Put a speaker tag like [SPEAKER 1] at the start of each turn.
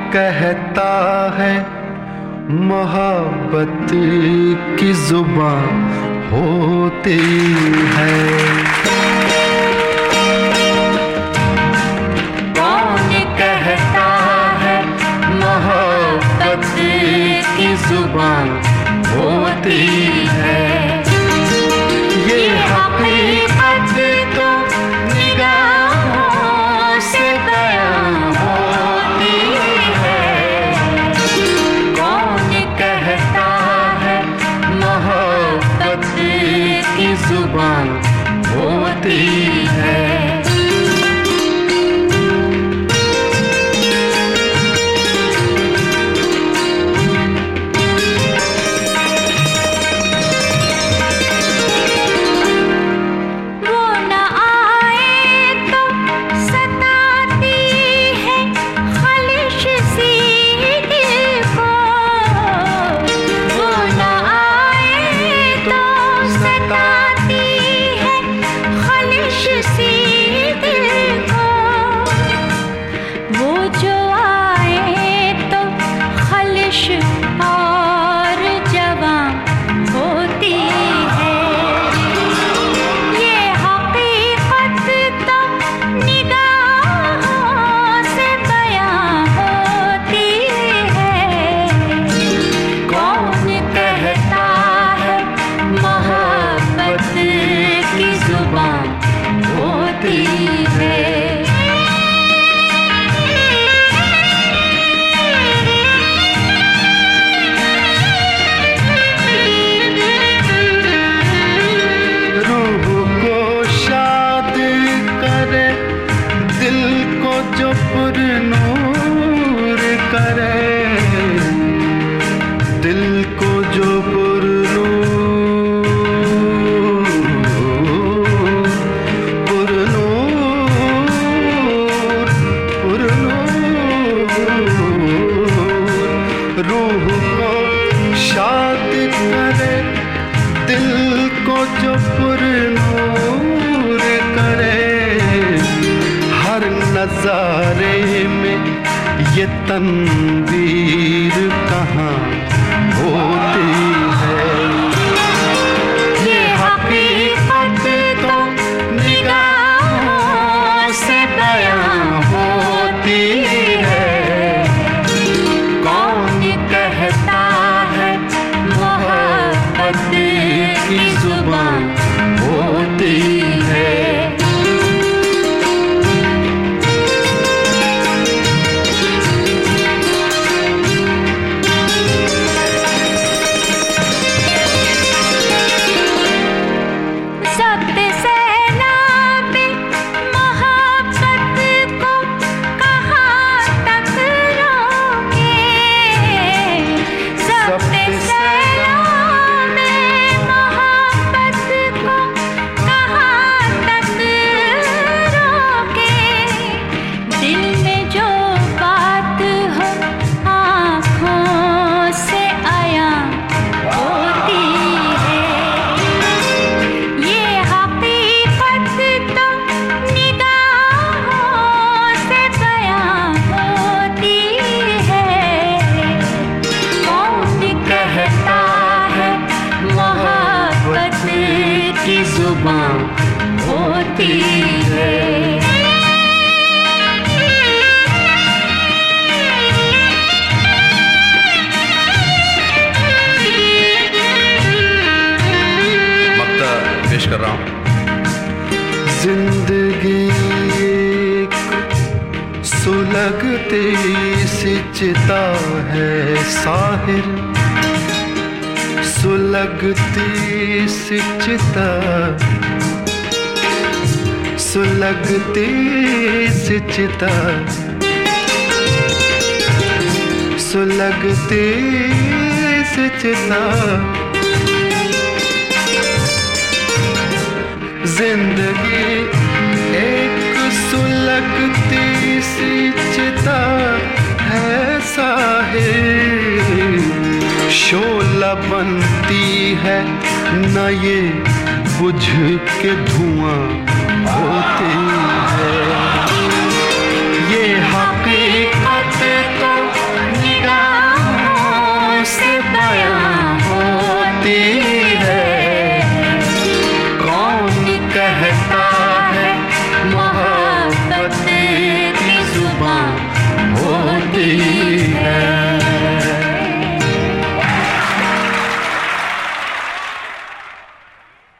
[SPEAKER 1] कहता है मोहब्बत की जुबान होती है।
[SPEAKER 2] कौन कहता है मोहब्बत की जुबान होती है। ये हकीकत तो निगाहों से बयां होती है। कौन कहता है मोहब्बत की जुबान होती है।
[SPEAKER 1] रूह को शाद करे, दिल को जो पुरनूर करे। हर नजारे में ये तनवीर कहाँ होती है।
[SPEAKER 2] ये हकीकत तो निगाहों से बयां होती है। कहता है मोहब्बत की जुबान होती है। की जुबान होती है।
[SPEAKER 3] मक्ता पेश कर रहा हूँ।
[SPEAKER 1] जिंदगी एक सुलगती सी चिता है साहिर, सुलगती सी चिता, सुलगती सी चिता, सुलगती सी चिता। जिंदगी एक सुलगती सी चिता है साहिर, शोला बनती है न ये बुझ के धुआं होती